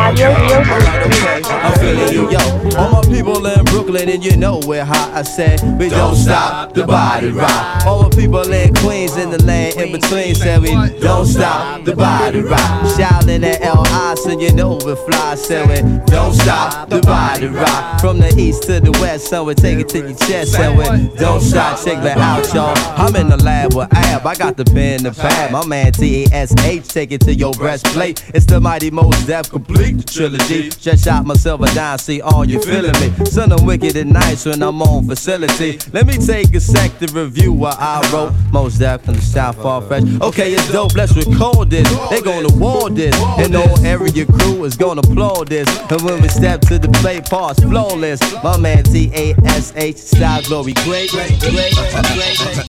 Alright, okay, I'm feeling you, yo. All my people in Brooklyn and you know we're hot. I said we don't stop the body rock. All my people in Queens in the land in between said we don't stop the body rock. Shouting at L.I. so you know we fly. Said we don't stop the body rock. From the east to the west, so we take it to your chest. Said we don't stop, check that out, y'all. I'm in the lab with Ab, I got the pen, the pad. My man T-A-S-H, take it to your breastplate. It's the mighty Mos Def complete trilogy. Just shot myself a dime, see all you feeling me. Son, I'm wicked and nice when I'm on facility. Let me take a sec to review what I wrote. Mos Def in the South Far Fresh. Okay, it's dope, let's record this. They gonna war this, and the whole area crew is gonna applaud this. And when we step to the play, parts flawless. My man T-A-S-H, style glory, great, great, great, great.